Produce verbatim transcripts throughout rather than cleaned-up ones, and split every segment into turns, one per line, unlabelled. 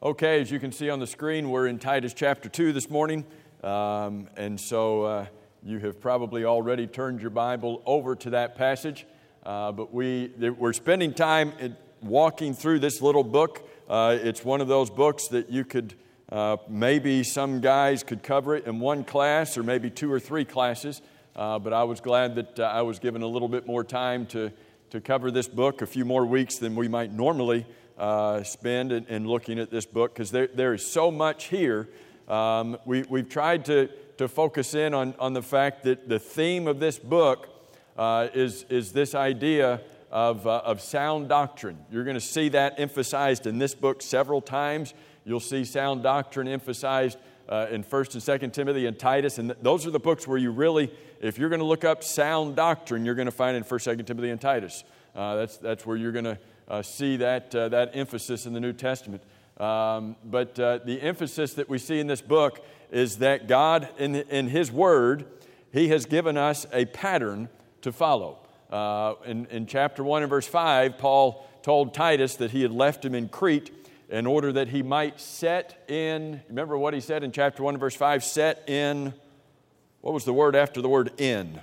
Okay, as you can see on the screen, we're in Titus chapter two this morning. Um, and so uh, you have probably already turned your Bible over to that passage. Uh, but we, we're spending time in walking through this little book. Uh, it's one of those books that you could, uh, maybe some guys could cover it in one class or maybe two or three classes. Uh, but I was glad that uh, I was given a little bit more time to, to cover this book, a few more weeks than we might normally Uh, spend in, in looking at this book, because there, there is so much here. Um, we, we've tried to, to focus in on, on the fact that the theme of this book uh, is, is this idea of, uh, of sound doctrine. You're going to see that emphasized in this book several times. You'll see sound doctrine emphasized uh, in First and Second Timothy and Titus, and th- those are the books where you really, if you're going to look up sound doctrine, you're going to find it in First, Second Timothy and Titus. Uh, that's, that's where you're going to Uh, see that uh, that emphasis in the New Testament. Um, but uh, the emphasis that we see in this book is that God, in, in His Word, He has given us a pattern to follow. Uh, in, in chapter one and verse five, Paul told Titus that he had left him in Crete in order that he might set in, remember what he said in chapter one and verse five, set in, what was the word after the word in?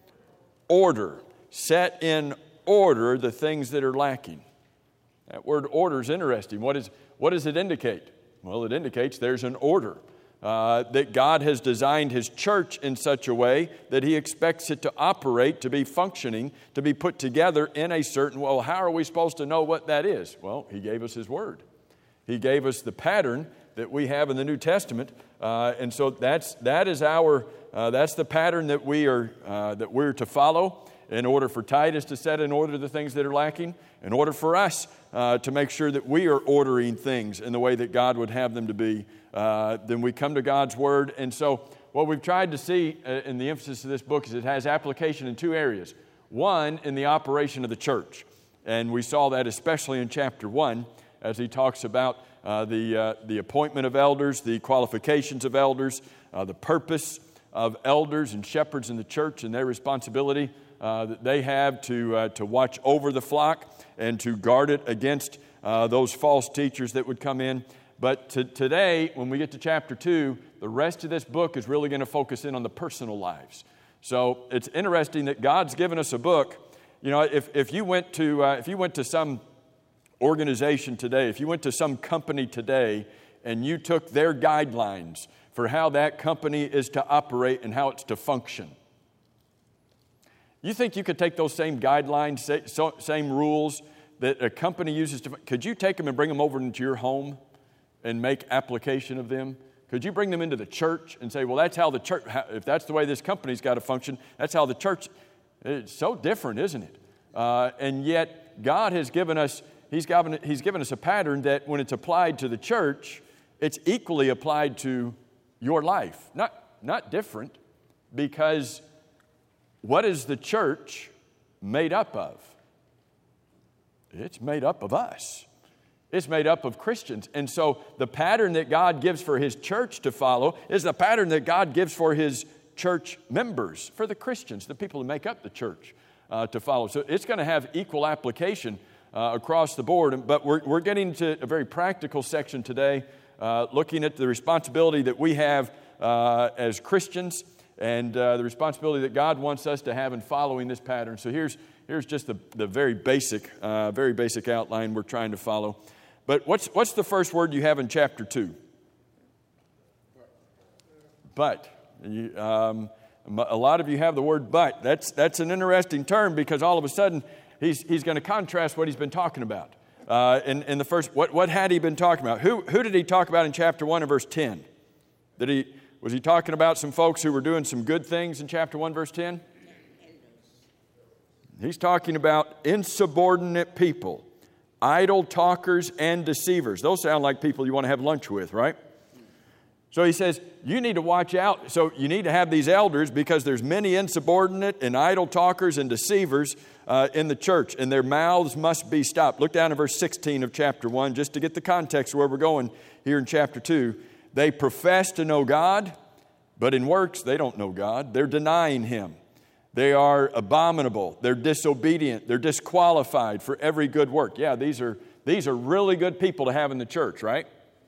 Order. Set in order the things that are lacking. That word order is interesting. What, is, what does it indicate? Well, it indicates there's an order. Uh, that God has designed His church in such a way that He expects it to operate, to be functioning, to be put together in a certain way. Well, how are we supposed to know what that is? Well, He gave us His Word. He gave us the pattern that we have in the New Testament. Uh, and so that's, that is our, uh, that's the pattern that we are, uh, that we're to follow. In order for Titus to set in order the things that are lacking, in order for us uh, to make sure that we are ordering things in the way that God would have them to be, uh, then we come to God's Word. And so what we've tried to see uh, in the emphasis of this book is it has application in two areas. One, in the operation of the church. And we saw that especially in chapter one as he talks about uh, the, uh, the appointment of elders, the qualifications of elders, uh, the purpose of elders and shepherds in the church and their responsibility Uh, that they have to uh, to watch over the flock and to guard it against uh, those false teachers that would come in. But to, today, when we get to chapter two, the rest of this book is really going to focus in on the personal lives. So it's interesting that God's given us a book. You know, if if you went to uh, if you went to some organization today, if you went to some company today, and you took their guidelines for how that company is to operate and how it's to function. You think you could take those same guidelines, same rules that a company uses to, could you take them and bring them over into your home and make application of them? Could you bring them into the church and say, well, that's how the church, if that's the way this company's got to function, that's how the church, it's so different, isn't it? Uh, and yet God has given us, he's given, he's given us a pattern that when it's applied to the church, it's equally applied to your life. Not, not different, because what is the church made up of? It's made up of us. It's made up of Christians. And so the pattern that God gives for His church to follow is the pattern that God gives for His church members, for the Christians, the people who make up the church, uh, to follow. So it's going to have equal application uh, across the board. But we're, we're getting to a very practical section today, uh, looking at the responsibility that we have uh, as Christians, and uh, the responsibility that God wants us to have in following this pattern. So here's here's just the, the very basic, uh, very basic outline we're trying to follow. But what's what's the first word you have in chapter two? But. You, um, a lot of you have the word but. That's that's an interesting term, because all of a sudden he's he's going to contrast what he's been talking about. Uh, in, in the first, what what had he been talking about? Who who did he talk about in chapter one and verse ten? Did he Was he talking about some folks who were doing some good things in chapter one, verse ten? He's talking about insubordinate people, idle talkers and deceivers. Those sound like people you want to have lunch with, right? So he says, you need to watch out. So you need to have these elders, because there's many insubordinate and idle talkers and deceivers uh, in the church, and their mouths must be stopped. Look down at verse sixteen of chapter one, just to get the context of where we're going here in chapter two. They profess to know God, but in works they don't know God. They're denying Him. They are abominable. They're disobedient. They're disqualified for every good work. Yeah, these are these are really good people to have in the church, right?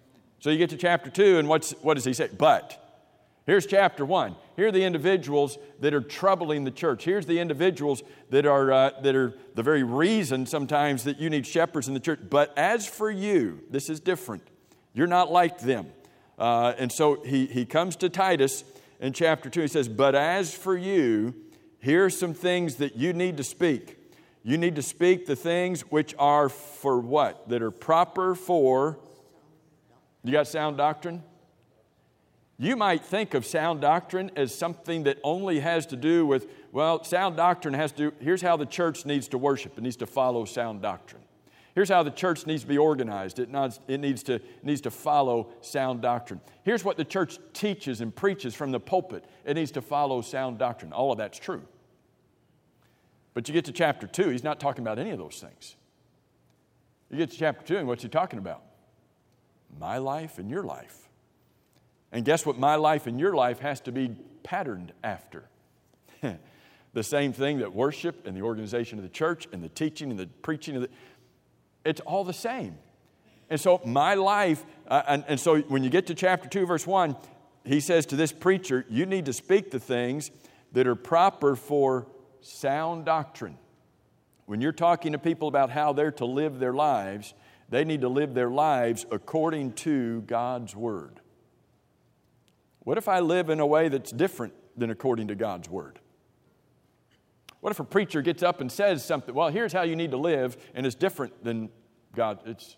So you get to chapter two, and what's, what does he say? But. Here's chapter one. Here are the individuals that are troubling the church. Here's the individuals that are, uh, that are the very reason sometimes that you need shepherds in the church. But as for you, this is different. You're not like them. Uh, and so he, he comes to Titus in chapter two. He says, but as for you, here are some things that you need to speak. You need to speak the things which are for what? That are proper for, you got sound doctrine? You might think of sound doctrine as something that only has to do with, well, sound doctrine has to do, here's how the church needs to worship. It needs to follow sound doctrine. Here's how the church needs to be organized. It needs, it needs to, needs to follow sound doctrine. Here's what the church teaches and preaches from the pulpit. It needs to follow sound doctrine. All of that's true. But you get to chapter two, he's not talking about any of those things. You get to chapter two, and what's he talking about? My life and your life. And guess what my life and your life has to be patterned after? The same thing that worship and the organization of the church and the teaching and the preaching of the, it's all the same. And so my life, uh, and, and so when you get to chapter two, verse one, he says to this preacher, you need to speak the things that are proper for sound doctrine. When you're talking to people about how they're to live their lives, they need to live their lives according to God's Word. What if I live in a way that's different than according to God's Word? What if a preacher gets up and says something, well, here's how you need to live, and it's different than God? It's,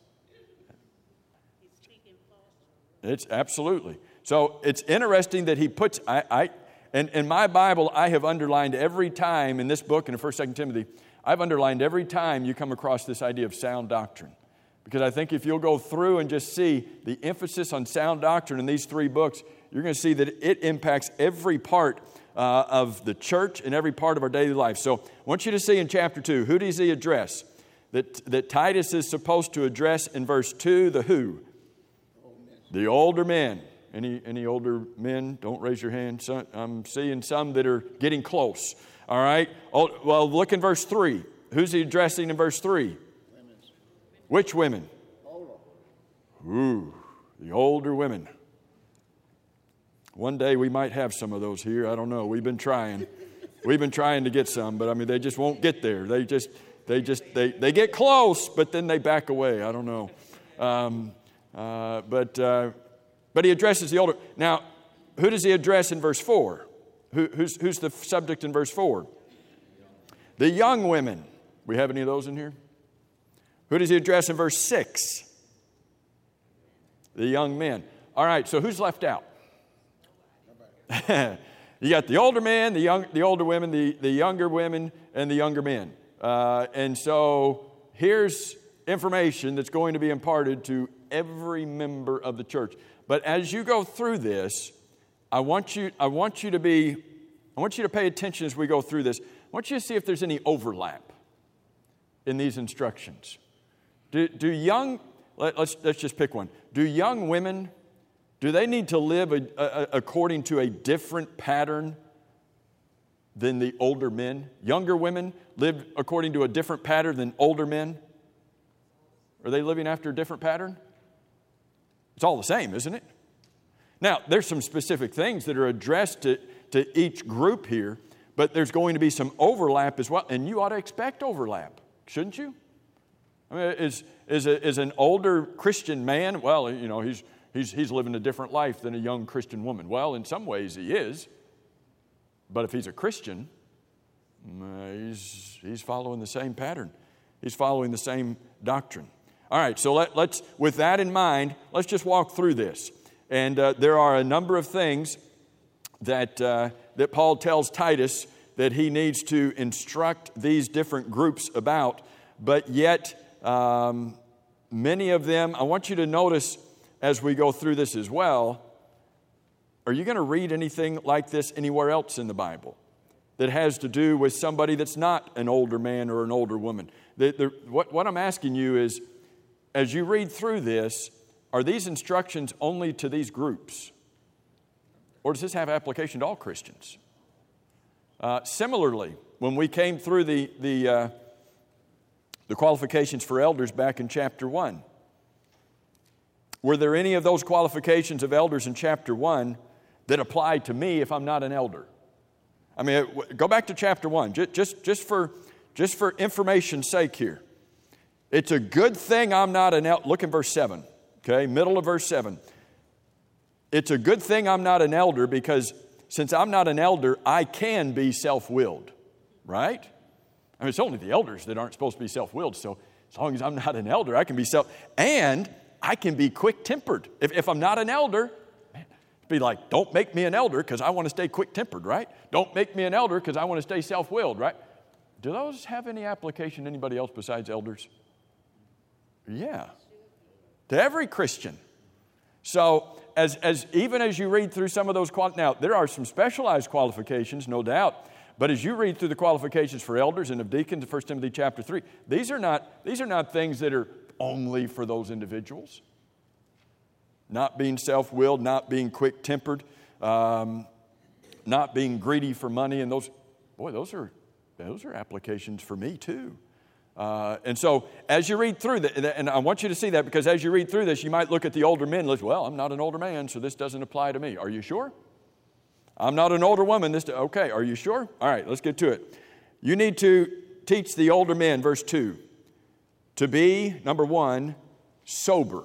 it's absolutely. So it's interesting that he puts, I, I and in my Bible, I have underlined every time in this book and in First, Second Timothy, I've underlined every time you come across this idea of sound doctrine. Because I think if you'll go through and just see the emphasis on sound doctrine in these three books, you're going to see that it impacts every part uh, of the church and every part of our daily life. So I want you to see in chapter two, who does he address? That, that Titus is supposed to address in verse two, the who? The older men. Any, any older men? Don't raise your hand. Some, I'm seeing some that are getting close. All right? Oh, well, look in verse three. Who's he addressing in verse three? Women. Which women? Older. Ooh, the older women. One day we might have some of those here. I don't know. We've been trying. We've been trying to get some, but I mean, they just won't get there. They just, they just, they, they get close, but then they back away. I don't know. Um, uh, but, uh, but he addresses the older. Now, who does he address in verse four? Who, who's, who's the subject in verse four? The young women. We have any of those in here? Who does he address in verse six? The young men. All right, so who's left out? You got the older men, the young, the older women, the, the younger women, and the younger men. Uh, and so here's information that's going to be imparted to every member of the church. But as you go through this, I want you, I want you to be, I want you to pay attention as we go through this. I want you to see if there's any overlap in these instructions. Do, do young, let, let's, let's just pick one. Do young women, do they need to live a, a, according to a different pattern than the older men? Younger women live according to a different pattern than older men? Are they living after a different pattern? It's all the same, isn't it? Now, there's some specific things that are addressed to, to each group here, but there's going to be some overlap as well. And you ought to expect overlap, shouldn't you? I mean, is, is, a, is an older Christian man, well, you know, he's, he's, he's living a different life than a young Christian woman. Well, in some ways he is. But if he's a Christian, he's, he's following the same pattern. He's following the same doctrine. All right, so let, let's, with that in mind, let's just walk through this. And uh, there are a number of things that, uh, that Paul tells Titus that he needs to instruct these different groups about. But yet, um, many of them, I want you to notice as we go through this as well, are you going to read anything like this anywhere else in the Bible that has to do with somebody that's not an older man or an older woman? The, the, what, what I'm asking you is, as you read through this, are these instructions only to these groups? Or does this have application to all Christians? Uh, similarly, when we came through the, the, uh, the qualifications for elders back in chapter one, were there any of those qualifications of elders in chapter one that apply to me if I'm not an elder? I mean, go back to chapter one, just, just, just, for, just for information's sake here. It's a good thing I'm not an elder. Look in verse seven, okay, middle of verse seven. It's a good thing I'm not an elder because since I'm not an elder, I can be self-willed, right? I mean, it's only the elders that aren't supposed to be self-willed, so as long as I'm not an elder, I can be self, and I can be quick-tempered. If, if I'm not an elder, man, it'd be like, don't make me an elder because I want to stay quick-tempered, right? Don't make me an elder because I want to stay self-willed, right? Do those have any application to anybody else besides elders? Yeah. To every Christian. So, as, as even as you read through some of those, quali- now, there are some specialized qualifications, no doubt, but as you read through the qualifications for elders and of deacons in First Timothy chapter three, these are not, these are not things that are only for those individuals. Not being self-willed, not being quick-tempered, um, not being greedy for money, and those, boy, those are, those are applications for me too. Uh, and so as you read through that, and I want you to see that because as you read through this, you might look at the older men and look, well, I'm not an older man, so this doesn't apply to me. Are you sure? I'm not an older woman. This, okay, are you sure? All right, let's get to it. You need to teach the older men, verse two, to be, number one, sober.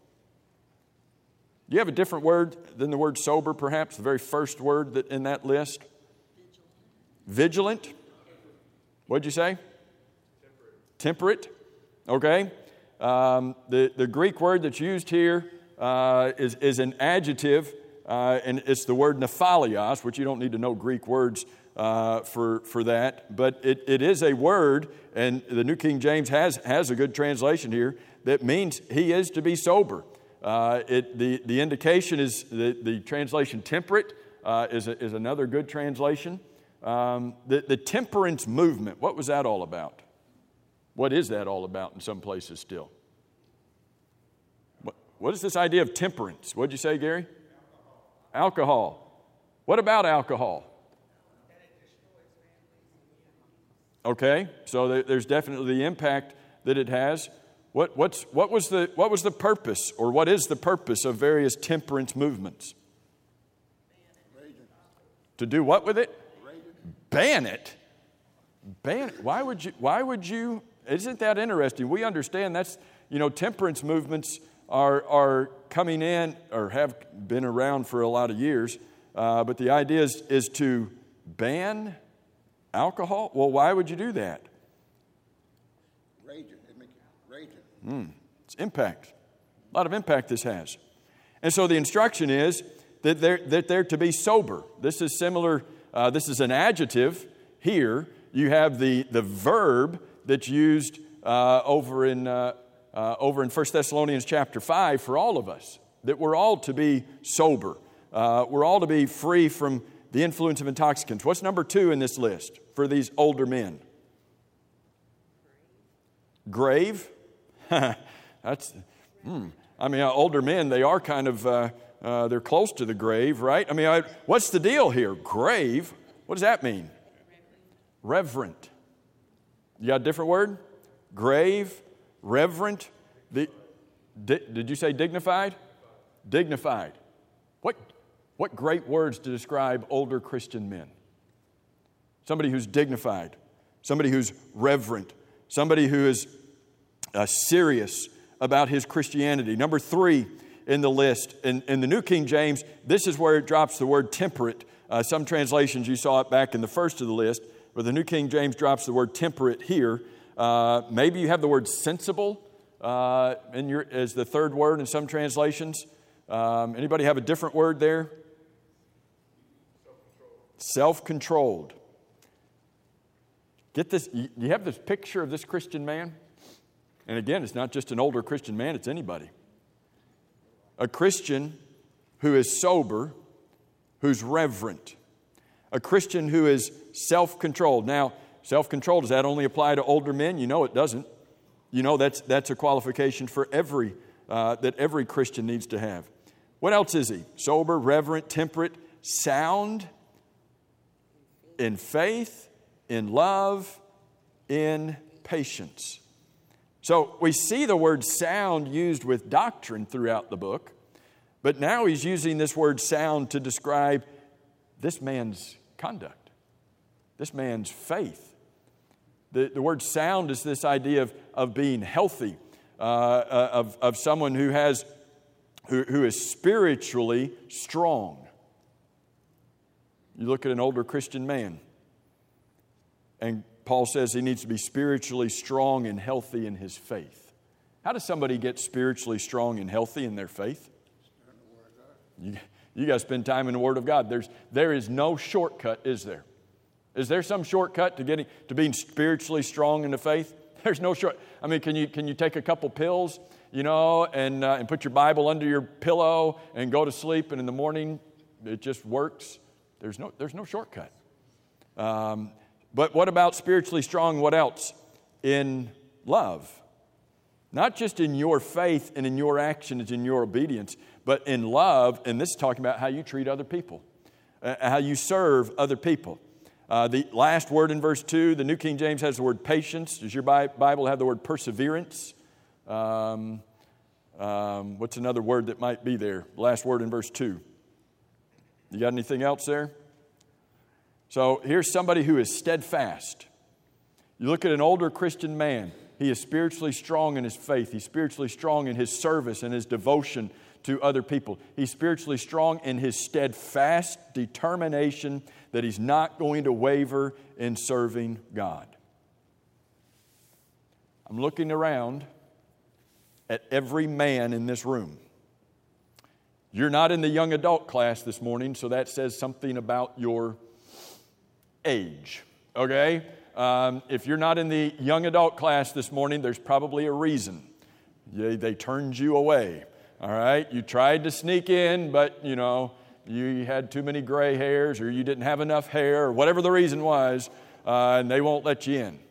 Do you have a different word than the word sober, perhaps? The very first word that in that list? Vigilant. Vigilant? What'd you say? Temperate. Temperate. Okay. Um, the, the Greek word that's used here uh, is, is an adjective, uh, and it's the word nephalios, which you don't need to know Greek words uh, for, for that. But it, it is a word, and the New King James has, has a good translation here, that means he is to be sober. Uh, it, the, the indication is the, the translation temperate uh, is, a, is another good translation. Um, the, the temperance movement, what was that all about? What is that all about in some places still? What, what is this idea of temperance? What did you say, Gary? Alcohol. Alcohol. What about alcohol? Okay, so there, there's definitely the impact that it has. What, what's, what, was the, what was the purpose, or what is the purpose of various temperance movements? To do what with it? Ban it. Ban it. Why would you, why would you, isn't that interesting? We understand that's, you know, temperance movements are, are coming in, or have been around for a lot of years, uh, but the idea is, is to ban alcohol? Well, why would you do that?
Raging. It makes it raging.
Mm, it's impact. A lot of impact this has. And so the instruction is that they're, that they're to be sober. This is similar, uh, this is an adjective here. You have the, the verb that's used uh, over in uh, uh, over in First Thessalonians chapter five for all of us, that we're all to be sober. Uh, we're all to be free from the influence of intoxicants. What's number two in this list for these older men? Grave. That's, hmm. I mean, uh, older men, they are kind of, uh, uh, they're close to the grave, right? I mean, I, what's the deal here? Grave? What does that mean? Reverent. You got a different word? Grave, reverent. The, di, did you say dignified? Dignified. What, what great words to describe older Christian men. Somebody who's dignified. Somebody who's reverent. Somebody who is uh, serious about his Christianity. Number three in the list, in, in the New King James, this is where it drops the word temperate. Uh, some translations, you saw it back in the first of the list, but the New King James drops the word temperate here. Uh, maybe you have the word sensible uh, in your, as the third word in some translations. Um, anybody have a different word there? Self-controlled. Self-controlled. Get this, you have this picture of this Christian man? And again, it's not just an older Christian man, it's anybody. A Christian who is sober, who's reverent. A Christian who is self-controlled. Now, self-controlled, does that only apply to older men? You know it doesn't. You know that's that's a qualification for every, uh, that every Christian needs to have. What else is he? Sober, reverent, temperate, sound, in faith, in love, in patience. So we see the word sound used with doctrine throughout the book, but now he's using this word sound to describe this man's conduct, this man's faith. The, the word sound is this idea of, of being healthy, uh, of, of someone who has who, who is spiritually strong. You look at an older Christian man, and Paul says he needs to be spiritually strong and healthy in his faith. How does somebody get spiritually strong and healthy in their faith? You, you got to spend time in the Word of God. There's, there is no shortcut, is there? Is there some shortcut to getting to being spiritually strong in the faith? There's no short. I mean, can you can you take a couple pills, you know, and uh, and put your Bible under your pillow and go to sleep, and in the morning it just works? There's no there's no shortcut. Um, but what about spiritually strong? What else? In love. Not just in your faith and in your actions, in your obedience, but in love. And this is talking about how you treat other people, uh, how you serve other people. Uh, the last word in verse two, the New King James has the word patience. Does your Bible have the word perseverance? Um, um, what's another word that might be there? Last word in verse two. You got anything else there? So here's somebody who is steadfast. You look at an older Christian man. He is spiritually strong in his faith. He's spiritually strong in his service and his devotion to other people. He's spiritually strong in his steadfast determination that he's not going to waver in serving God. I'm looking around at every man in this room. You're not in the young adult class this morning, so that says something about your age, okay? Um, if you're not in the young adult class this morning, there's probably a reason. They, they turned you away, all right? You tried to sneak in, but, you know, you had too many gray hairs or you didn't have enough hair or whatever the reason was, uh, and they won't let you in.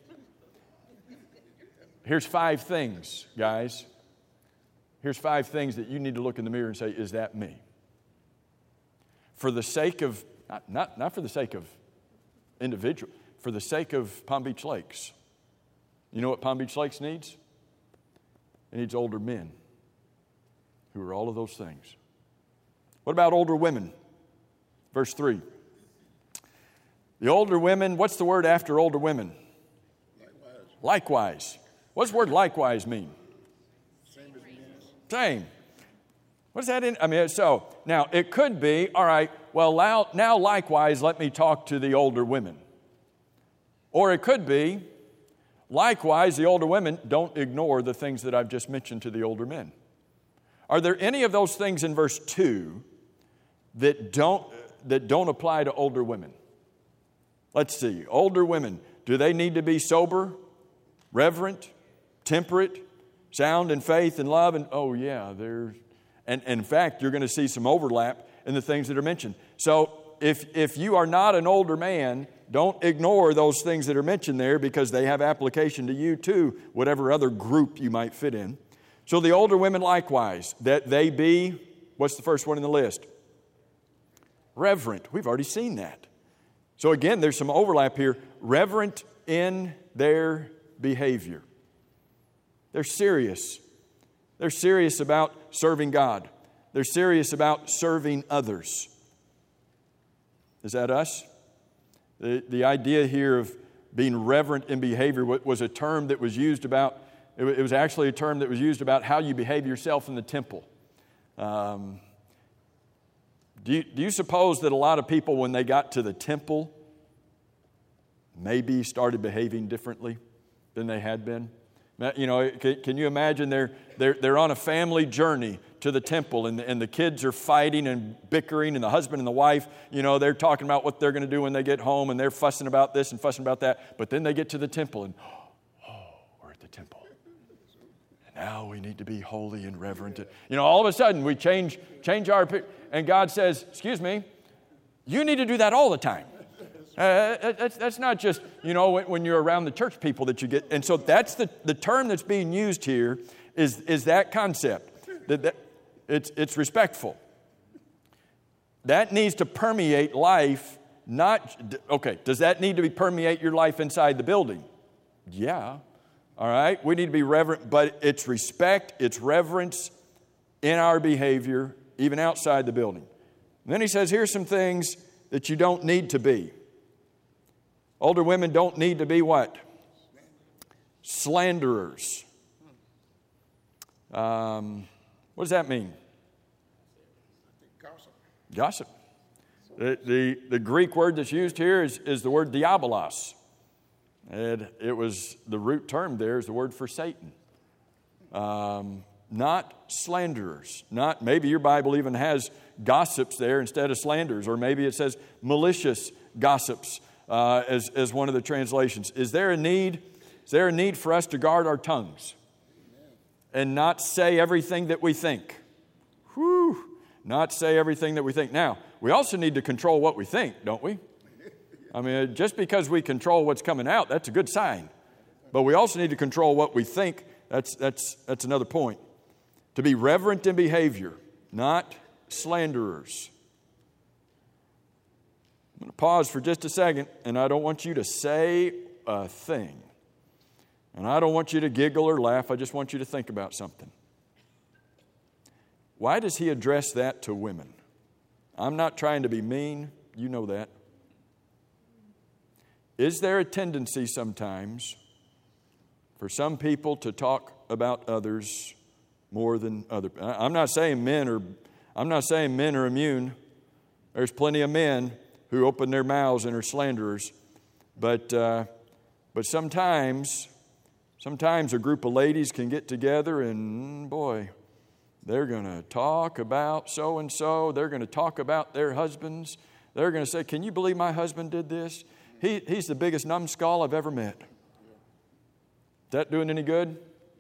Here's five things, guys. Here's five things that you need to look in the mirror and say, is that me? For the sake of, not, not, not for the sake of individual, for the sake of Palm Beach Lakes. You know what Palm Beach Lakes needs? It needs older men who are all of those things. What about older women? Verse three. The older women, what's the word after older women? Likewise. Likewise. What's the word likewise mean?
Same as men.
Same. What does that in? I mean, so now it could be, all right, well, now, now likewise, let me talk to the older women. Or it could be, likewise, the older women, don't ignore the things that I've just mentioned to the older men. Are there any of those things in verse two that don't, that don't apply to older women? Let's see. Older women, do they need to be sober, reverent, temperate, sound in faith and love? And oh yeah, there's, and, and in fact, you're going to see some overlap in the things that are mentioned. So if if you are not an older man, don't ignore those things that are mentioned there because they have application to you too, whatever other group you might fit in. So the older women likewise, that they be, what's the first one in the list? Reverent. We've already seen that. So again, there's some overlap here. Reverent in their behavior. They're serious. They're serious about serving God. They're serious about serving others. Is that us? The, the idea here of being reverent in behavior was a term that was used about, it was actually a term that was used about how you behave yourself in the temple. Um, do, you, do you suppose that a lot of people, when they got to the temple, maybe started behaving differently than they had been? You know, can, can you imagine they're, they're, they're on a family journey to the temple and the, and the kids are fighting and bickering and the husband and the wife, you know, they're talking about what they're going to do when they get home and they're fussing about this and fussing about that. But then they get to the temple and, oh, we're at the temple. And now we need to be holy and reverent. You know, all of a sudden we change, change our, and God says, excuse me, you need to do that all the time. Uh, that's, that's not just, you know, when, when you're around the church people that you get. And so that's the, the term that's being used here is, is that concept. That, that it's, it's respectful. That needs to permeate life, not, okay, does that need to be permeate your life inside the building? Yeah. All right? We need to be reverent, but it's respect, it's reverence in our behavior, even outside the building. And then he says, here's some things that you don't need to be. Older women don't need to be what? Slanderers. Um, what does that mean?
Gossip.
Gossip. The, the, the Greek word that's used here is, is the word diabolos. And it was, the root term there is the word for Satan. Um, not slanderers. Not, maybe your Bible even has gossips there instead of slanderers, or maybe it says malicious gossips uh, as, as one of the translations. Is there a need? Is there a need for us to guard our tongues and not say everything that we think? Whew. Not say everything that we think. Now, we also need to control what we think, don't we? I mean, just because we control what's coming out, that's a good sign. But we also need to control what we think. That's, that's, that's another point. To be reverent in behavior, not slanderers. I'm going to pause for just a second, and I don't want you to say a thing. And I don't want you to giggle or laugh. I just want you to think about something. Why does he address that to women? I'm not trying to be mean. You know that. Is there a tendency sometimes for some people to talk about others more than other people? I'm not saying men are, I'm not saying men are immune. There's plenty of men who open their mouths and are slanderers. But, uh, but sometimes, sometimes a group of ladies can get together and, boy, they're going to talk about so-and-so. They're going to talk about their husbands. They're going to say, can you believe my husband did this? He, he's the biggest numbskull I've ever met. Is that doing any good?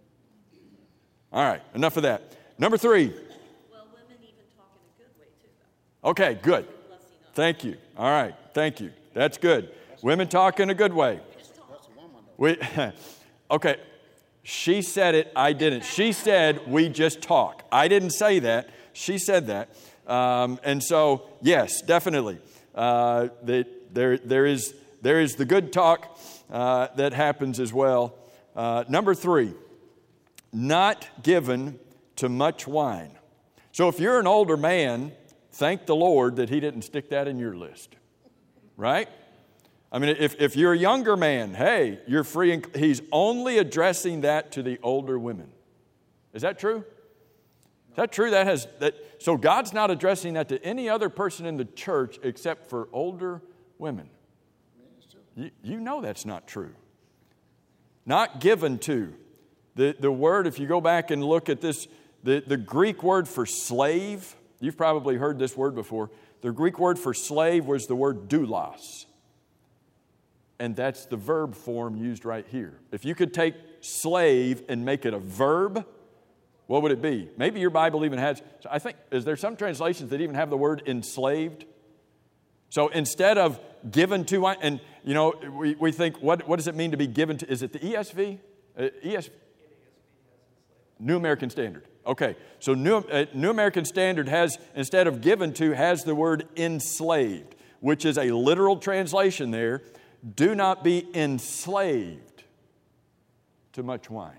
All right, enough of that. Number three.
Well, women even talk in a good way, too, though.
Okay, good. Thank you. All right, thank you. That's good. Women talk in a good way. We, okay, she said it, I didn't. She said we just talk. I didn't say that. She said that. Um, and so, yes, definitely. Uh, the, there, there is... There is the good talk uh, that happens as well. Uh, number three, not given to much wine. So if you're an older man, thank the Lord that he didn't stick that in your list. Right? I mean, if, if you're a younger man, hey, you're free. And he's only addressing that to the older women. Is that true? Is that true? That has that. So God's not addressing that to any other person in the church except for older women. You, you know that's not true. Not given to. The, the word, if you go back and look at this, the, the Greek word for slave, you've probably heard this word before. The Greek word for slave was the word doulos. And that's the verb form used right here. If you could take slave and make it a verb, what would it be? Maybe your Bible even has, I think, is there some translations that even have the word enslaved? So instead of given to, and you know, we, we think, what, what does it mean to be given to? Is it the E S V? Uh, E S V? New American Standard. Okay, so New, uh, New American Standard has, instead of given to, has the word enslaved, which is a literal translation there. Do not be enslaved to much wine.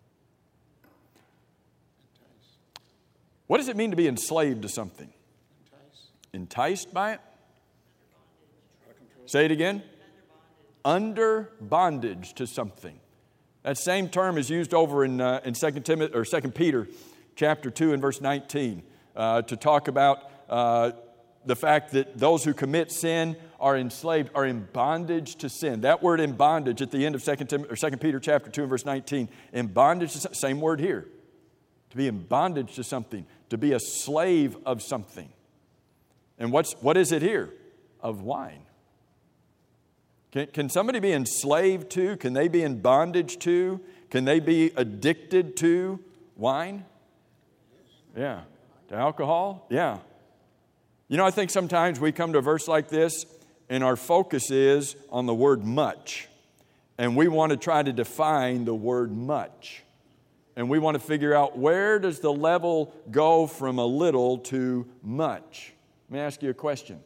What does it mean to be enslaved to something? Enticed by it? Say it again. Under bondage to something. That same term is used over in uh, in Second Timothy or Second Peter, chapter two and verse nineteen, uh, to talk about uh, the fact that those who commit sin are enslaved, are in bondage to sin. That word "in bondage" at the end of Second Timothy or Second Peter, chapter two and verse nineteen, in bondage to same word here, to be in bondage to something, to be a slave of something. And what's what is it here? Of wine. Can, can somebody be enslaved to? Can they be in bondage to? Can they be addicted to wine? Yeah. To alcohol? Yeah. You know, I think sometimes we come to a verse like this and our focus is on the word much. And we want to try to define the word much. And we want to figure out, where does the level go from a little to much? Let me ask you a question.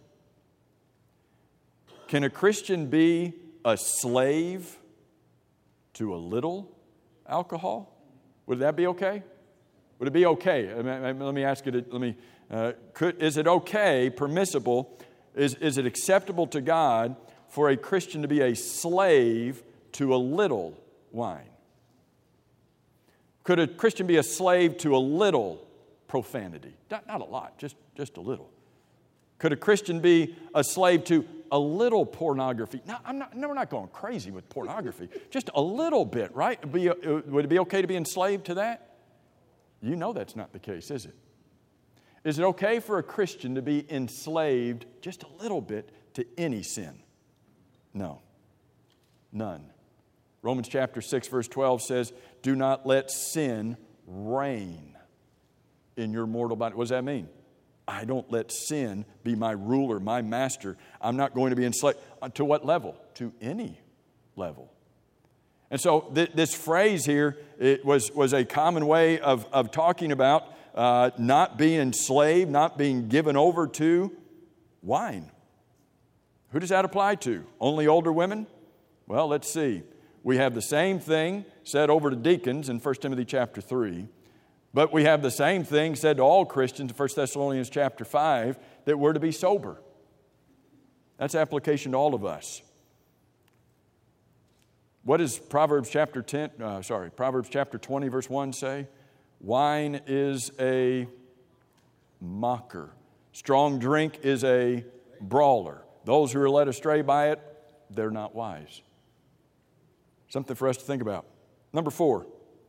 Can a Christian be a slave to a little alcohol? Would that be okay? Would it be okay? I mean, let me ask you, to, let me, uh, could, is it okay, permissible, is, is it acceptable to God for a Christian to be a slave to a little wine? Could a Christian be a slave to a little profanity? Not, not a lot, just, just a little. Could a Christian be a slave to a little pornography? No, I'm not, no, we're not going crazy with pornography. Just a little bit, right? Be, uh, would it be okay to be enslaved to that? You know that's not the case, is it? Is it okay for a Christian to be enslaved just a little bit to any sin? No. None. Romans chapter six, verse twelve says, do not let sin reign in your mortal body. What does that mean? I don't let sin be my ruler, my master. I'm not going to be enslaved. To what level? To any level. And so th- this phrase here, it was, was a common way of, of talking about uh, not being enslaved, not being given over to wine. Who does that apply to? Only older women? Well, let's see. We have the same thing said over to deacons in First Timothy chapter three, but we have the same thing said to all Christians in First Thessalonians chapter five, that we're to be sober. That's application to all of us. What does Proverbs chapter ten, uh, sorry, Proverbs chapter twenty, verse one say? Wine is a mocker. Strong drink is a brawler. Those who are led astray by it, they're not wise. Something for us to think about. Number four.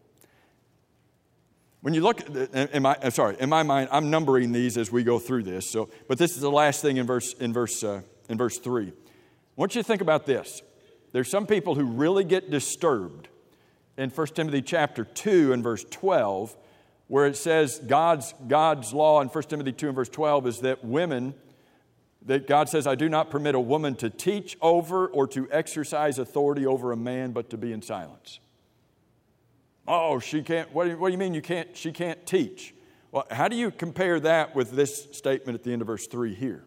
When you look at the, in my, I'm sorry, in my mind, I'm numbering these as we go through this. So, but this is the last thing in verse in verse uh, in verse three. I want you to think about this. There's some people who really get disturbed in First Timothy chapter two and verse twelve, where it says God's God's law in First Timothy two and verse twelve is that women, that God says, I do not permit a woman to teach over or to exercise authority over a man, but to be in silence. Oh, she can't, what do you, what do you mean you can't, she can't teach? Well, how do you compare that with this statement at the end of verse three here?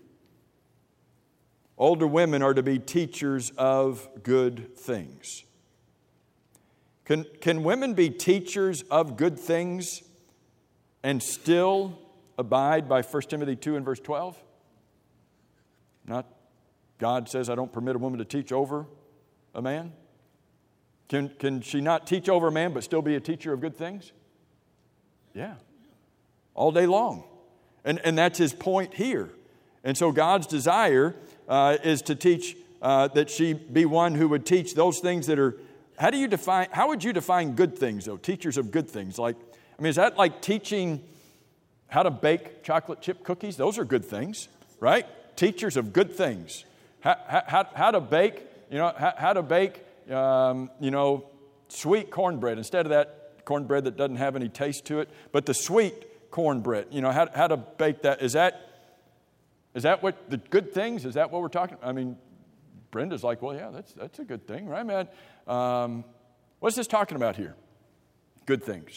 Older women are to be teachers of good things. Can, can women be teachers of good things and still abide by First Timothy two and verse twelve? Not, God says, I don't permit a woman to teach over a man. Can, can she not teach over a man but still be a teacher of good things? Yeah. All day long. And, and that's his point here. And so God's desire uh, is to teach, uh, that she be one who would teach those things that are, how do you define, how would you define good things though? Teachers of good things. Like, I mean, is that like teaching how to bake chocolate chip cookies? Those are good things, right? Teachers of good things. How, how, how to bake, you know, how, how to bake, um, you know, sweet cornbread instead of that cornbread that doesn't have any taste to it, but the sweet cornbread. You know, how, how to bake that. Is that, is that what the good things? Is that what we're talking about? I mean, Brenda's like, well, yeah, that's that's a good thing, right, man? Um, what's this talking about here? Good things.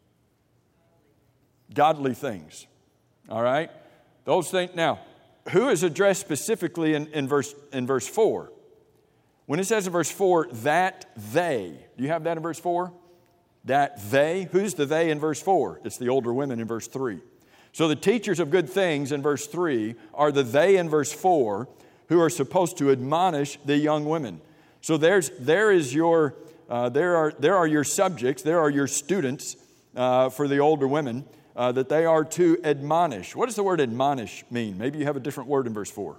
Godly things. All right? Those things. Now, who is addressed specifically in, in verse in verse four? When it says in verse four, that they, do you have that in verse four? That they, who's the they in verse four? It's the older women in verse three. So the teachers of good things in verse three are the they in verse four who are supposed to admonish the young women. So there's there is your uh, there are there are your subjects, there are your students uh, for the older women uh, that they are to admonish. What does the word admonish mean? Maybe you have a different word in verse four.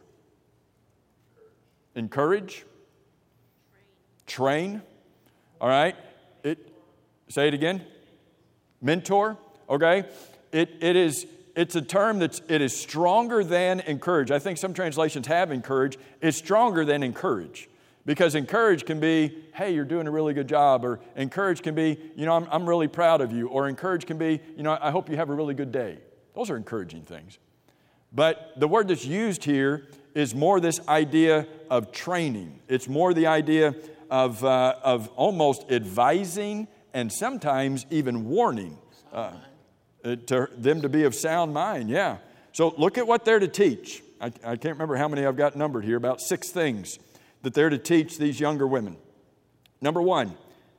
Encourage. Train. All right. It. Say it again. Mentor. Okay. It it is. It's a term that's it is stronger than encourage. I think some translations have encourage. It's stronger than encourage, because encourage can be, hey, you're doing a really good job, or encourage can be, you know, I'm I'm really proud of you, or encourage can be, you know, I hope you have a really good day. Those are encouraging things. But the word that's used here is more this idea of training. It's more the idea of uh, of almost advising and sometimes even warning uh, to them to be of sound mind. Yeah. So look at what they're to teach. I, I can't remember how many I've got numbered here. About six things that they're to teach these younger women. Number one,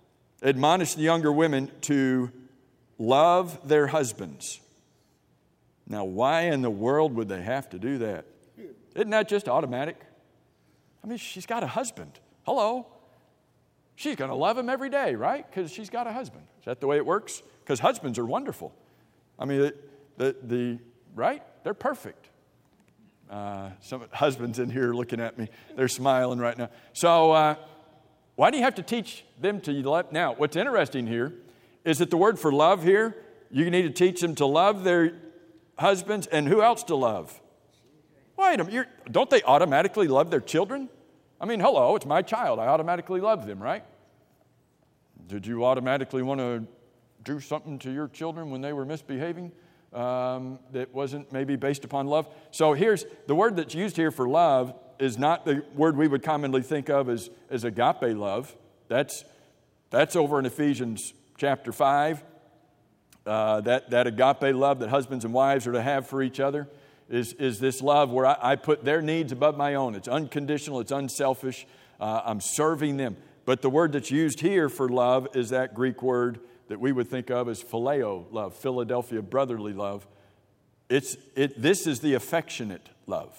admonish the younger women to love their husbands. Now, why in the world would they have to do that? Isn't that just automatic? I mean, she's got a husband. Hello. She's going to love him every day, right? Because she's got a husband. Is that the way it works? Because husbands are wonderful. I mean, the, the, the right? They're perfect. Uh, some husbands in here looking at me. They're smiling right now. So uh, why do you have to teach them to love? Now, what's interesting here is that the word for love here, you need to teach them to love their husbands, and who else to love? Wait a minute, you're, don't they automatically love their children? I mean, hello, it's my child. I automatically love them, right? Did you automatically want to do something to your children when they were misbehaving um, that wasn't maybe based upon love? So here's, the word that's used here for love is not the word we would commonly think of as, as agape love. That's, that's over in Ephesians chapter five. Uh, that, that agape love that husbands and wives are to have for each other is, is this love where I, I put their needs above my own. It's unconditional. It's unselfish. Uh, I'm serving them. But the word that's used here for love is that Greek word that we would think of as phileo love, Philadelphia brotherly love. It's, it, this is the affectionate love.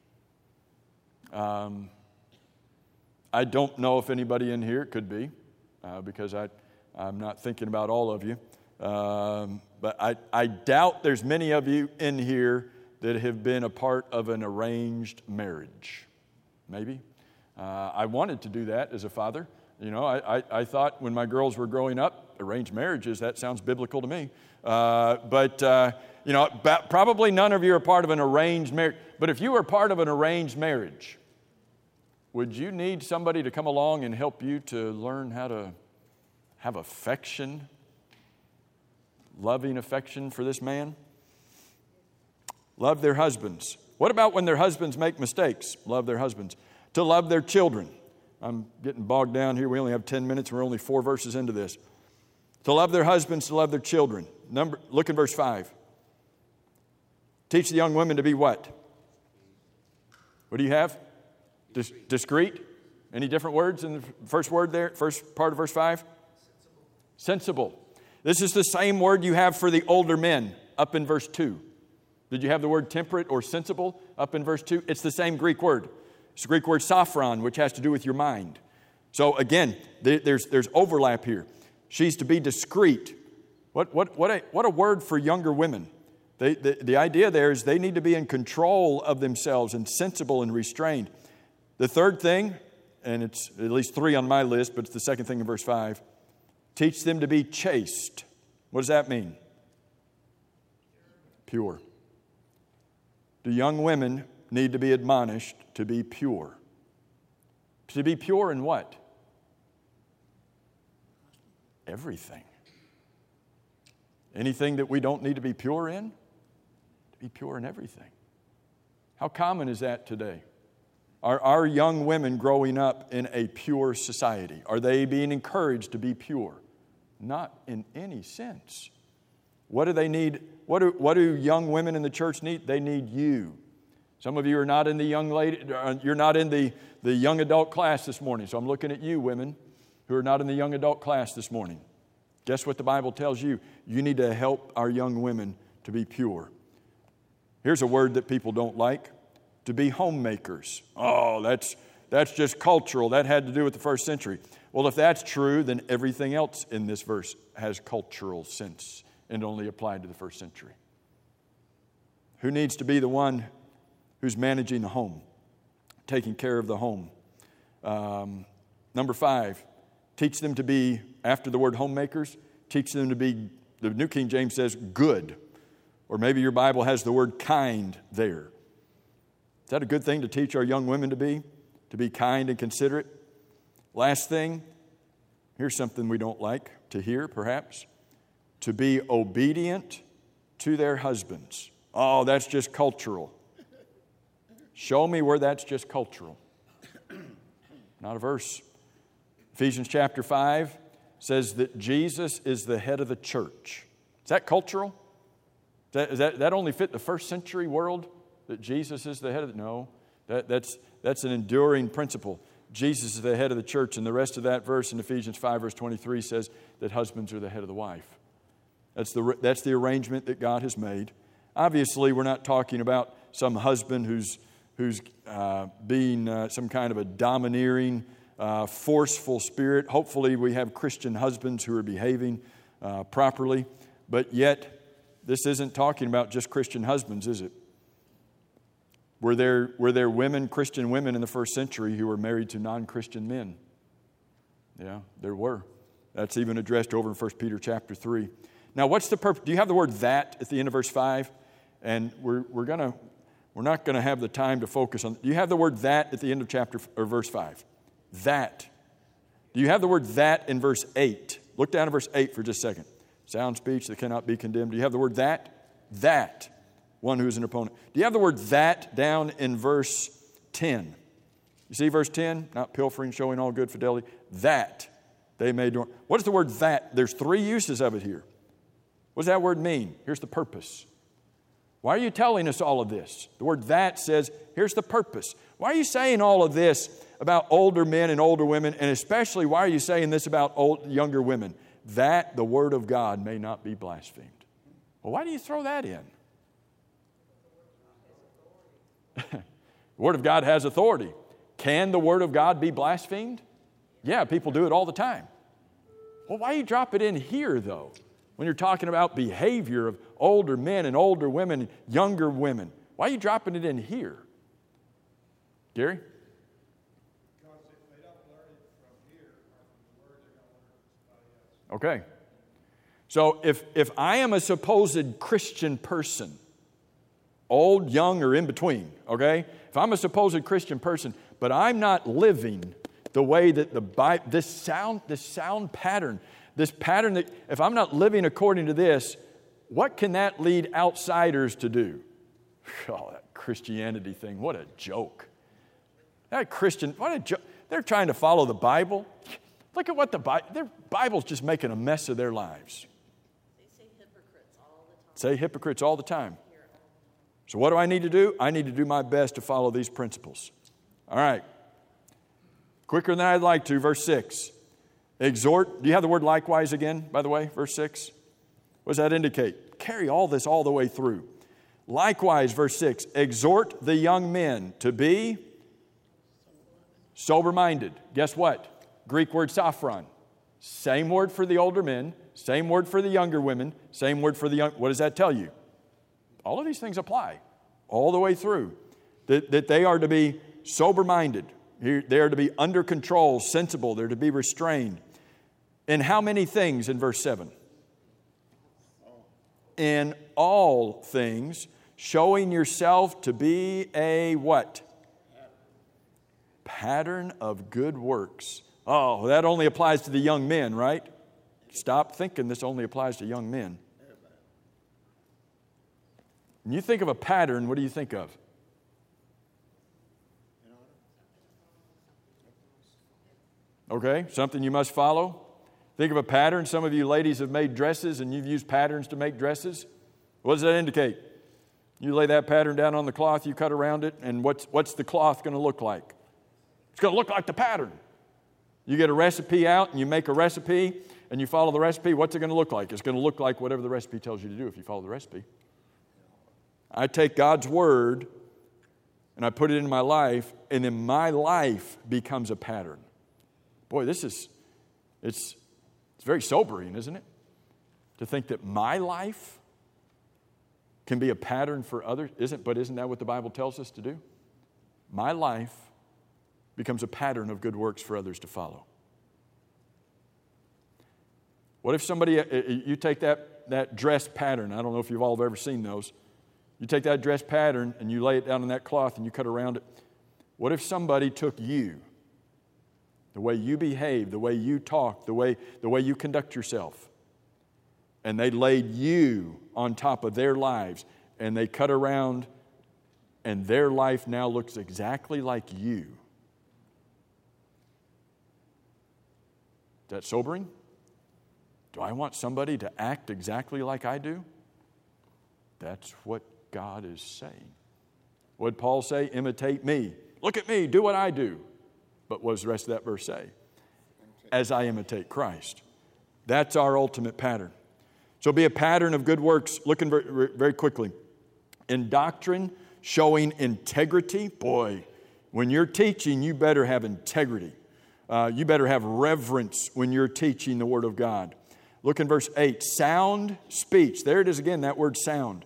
Um, I don't know if anybody in here could be, uh, because I, I'm not thinking about all of you. Um, but I, I doubt there's many of you in here that have been a part of an arranged marriage. Maybe. Uh, I wanted to do that as a father. You know, I, I, I thought when my girls were growing up, arranged marriages, that sounds biblical to me. Uh, but, uh, you know, probably none of you are part of an arranged marriage. But if you were part of an arranged marriage, would you need somebody to come along and help you to learn how to have affection, loving affection for this man? Love their husbands. What about when their husbands make mistakes? Love their husbands. To love their children. I'm getting bogged down here. We only have ten minutes. We're only four verses into this. To love their husbands, to love their children. Number, look in verse five. Teach the young women to be what? What do you have? Dis- discreet. Any different words in the first word there? First part of verse five? Sensible. Sensible. This is the same word you have for the older men up in verse two. Did you have the word temperate or sensible up in verse two? It's the same Greek word. It's the Greek word sophron, which has to do with your mind. So again, there's, there's overlap here. She's to be discreet. What, what, what, a, what a word for younger women. They, the, the idea there is they need to be in control of themselves and sensible and restrained. The third thing, and it's at least three on my list, but it's the second thing in verse five, teach them to be chaste. What does that mean? Pure. Do young women need to be admonished to be pure? To be pure in what? Everything. Anything that we don't need to be pure in? To be pure in everything. How common is that today? Are our young women growing up in a pure society? Are they being encouraged to be pure? Not in any sense. What do they need? What do, what do young women in the church need? They need you. Some of you are not in the young lady, you're not in the, the young adult class this morning. So I'm looking at you, women, who are not in the young adult class this morning. Guess what the Bible tells you? You need to help our young women to be pure. Here's a word that people don't like. To be homemakers. Oh, that's that's just cultural. That had to do with the first century. Well, if that's true, then everything else in this verse has cultural sense and only applied to the first century. Who needs to be the one who's managing the home, taking care of the home? Um, number five, teach them to be, after the word homemakers, teach them to be, the New King James says, good. Or maybe your Bible has the word kind there. Is that a good thing to teach our young women to be? To be kind and considerate? Last thing, here's something we don't like to hear, perhaps. To be obedient to their husbands. Oh, that's just cultural. Show me where that's just cultural. Not a verse. Ephesians chapter five says that Jesus is the head of the church. Is that cultural? Does that, does that, that only fit the first century world? That Jesus is the head of the... No, that, that's, that's an enduring principle. Jesus is the head of the church, and the rest of that verse in Ephesians five, verse twenty-three says that husbands are the head of the wife. That's the, that's the arrangement that God has made. Obviously, we're not talking about some husband who's, who's uh, being uh, some kind of a domineering, uh, forceful spirit. Hopefully, we have Christian husbands who are behaving uh, properly. But yet, this isn't talking about just Christian husbands, is it? Were there, were there women, Christian women in the first century who were married to non-Christian men? Yeah, there were. That's even addressed over in First Peter chapter three. Now, what's the purpose? Do you have the word "that" at the end of verse five? And we're we're gonna we're not gonna have the time to focus on. Do you have the word "that" at the end of chapter or verse five? That. Do you have the word "that" in verse eight? Look down at verse eight for just a second. Sound speech that cannot be condemned. Do you have the word "that"? That. One who is an opponent. Do you have the word "that" down in verse ten? You see verse ten? Not pilfering, showing all good fidelity. That they may do. What is the word "that"? There's three uses of it here. What does that word mean? Here's the purpose. Why are you telling us all of this? The word "that" says, here's the purpose. Why are you saying all of this about older men and older women? And especially, why are you saying this about old, younger women? That the word of God may not be blasphemed. Well, why do you throw that in? The Word of God has authority. Can the Word of God be blasphemed? Yeah, people do it all the time. Well, why do you drop it in here, though, when you're talking about behavior of older men and older women and younger women? Why are you dropping it in here? Gary?
Because if they don't learn it from here, or from the Word, they're going to learn it from somebody else.
Okay. So if, if I am a supposed Christian person, old, young, or in between, okay? If I'm a supposed Christian person, but I'm not living the way that the Bible, this sound, this sound pattern, this pattern that, if I'm not living according to this, what can that lead outsiders to do? Oh, that Christianity thing, what a joke. That Christian, what a joke. They're trying to follow the Bible. Look at what the Bible, their Bible's just making a mess of their lives.
They say hypocrites all the time.
Say hypocrites all the time. So what do I need to do? I need to do my best to follow these principles. All right. Quicker than I'd like to, verse six. Exhort. Do you have the word "likewise" again, by the way, verse six? What does that indicate? Carry all this all the way through. Likewise, verse six. Exhort the young men to be sober-minded. Guess what? Greek word sophron. Same word for the older men, same word for the younger women, same word for the young. What does that tell you? All of these things apply all the way through. That, that they are to be sober-minded. They are to be under control, sensible. They're to be restrained. In how many things in verse seven? In all things, showing yourself to be a what? Pattern of good works. Oh, that only applies to the young men, right? Stop thinking this only applies to young men. When you think of a pattern, what do you think of? Okay, something you must follow. Think of a pattern. Some of you ladies have made dresses and you've used patterns to make dresses. What does that indicate? You lay that pattern down on the cloth, you cut around it, and what's, what's the cloth going to look like? It's going to look like the pattern. You get a recipe out and you make a recipe and you follow the recipe. What's it going to look like? It's going to look like whatever the recipe tells you to do if you follow the recipe. I take God's word and I put it in my life, and then my life becomes a pattern. Boy, this is, it's, it's very sobering, isn't it? To think that my life can be a pattern for others. Isn't, but isn't that what the Bible tells us to do? My life becomes a pattern of good works for others to follow. What if somebody, you take that, that dress pattern, I don't know if you've all ever seen those. You take that dress pattern and you lay it down on that cloth and you cut around it. What if somebody took you, the way you behave, the way you talk, the way, the way you conduct yourself, and they laid you on top of their lives and they cut around and their life now looks exactly like you? Is that sobering? Do I want somebody to act exactly like I do? That's what God is saying. What did Paul say? Imitate me. Look at me. Do what I do. But what does the rest of that verse say? As I imitate Christ. That's our ultimate pattern. So be a pattern of good works. Looking very, very quickly. In doctrine, showing integrity. Boy, when you're teaching, you better have integrity. Uh, you better have reverence when you're teaching the Word of God. Look in verse eight. Sound speech. There it is again, that word sound.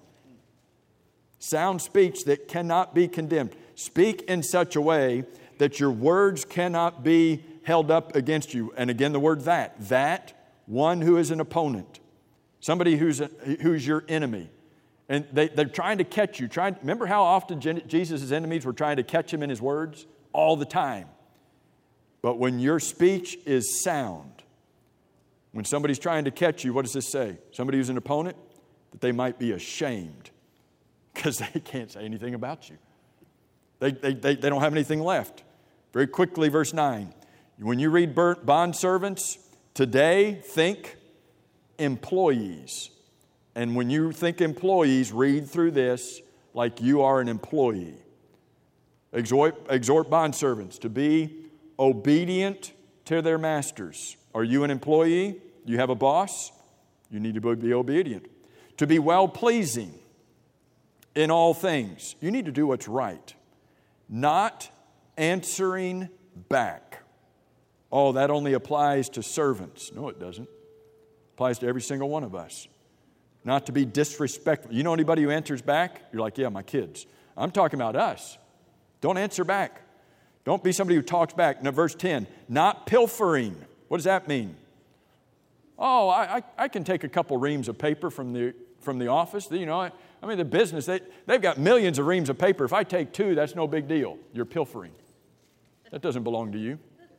Sound speech that cannot be condemned. Speak in such a way that your words cannot be held up against you. And again, the word that. That, one who is an opponent. Somebody who's, a, who's your enemy. And they, they're trying to catch you. Trying, remember how often Jesus' enemies were trying to catch him in his words? All the time. But when your speech is sound, when somebody's trying to catch you, what does this say? Somebody who's an opponent? That they might be ashamed because they can't say anything about you. They, they, they, they don't have anything left. Very quickly, verse nine. When you read bond servants, today think employees. And when you think employees, read through this like you are an employee. Exhort, exhort bondservants to be obedient to their masters. Are you an employee? You have a boss? You need to be obedient. To be well-pleasing in all things. You need to do what's right. Not answering back. Oh, that only applies to servants. No, it doesn't. It applies to every single one of us. Not to be disrespectful. You know anybody who answers back? You're like, yeah, my kids. I'm talking about us. Don't answer back. Don't be somebody who talks back. Now, verse ten, not pilfering. What does that mean? Oh, I, I, I can take a couple reams of paper from the from the office. You know, I, I mean, the business, they, they've got millions of reams of paper. If I take two, that's no big deal. You're pilfering. That doesn't belong to you.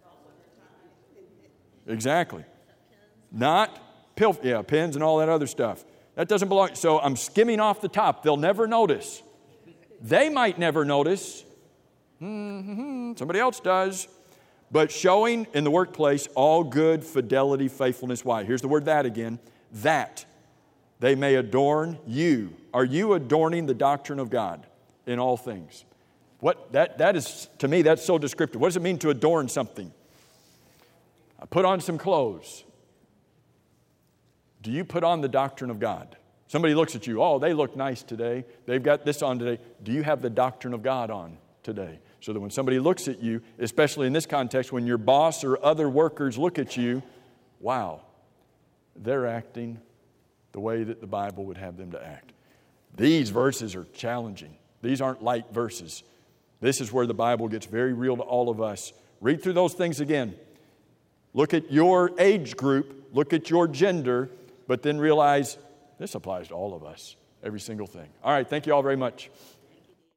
Exactly. Not pilf, yeah, pens and all that other stuff. That doesn't belong. So I'm skimming off the top. They'll never notice. They might never notice. Mm-hmm. Somebody else does. But showing in the workplace all good fidelity, faithfulness. Why? Here's the word that again. That they may adorn you. Are you adorning the doctrine of God in all things? What that that is, to me, that's so descriptive. What does it mean to adorn something? I put on some clothes. Do you put on the doctrine of God? Somebody looks at you, oh, they look nice today. They've got this on today. Do you have the doctrine of God on today? So that when somebody looks at you, especially in this context, when your boss or other workers look at you, wow, they're acting the way that the Bible would have them to act. These verses are challenging. These aren't light verses. This is where the Bible gets very real to all of us. Read through those things again. Look at your age group. Look at your gender. But then realize this applies to all of us. Every single thing. All right. Thank you all very much.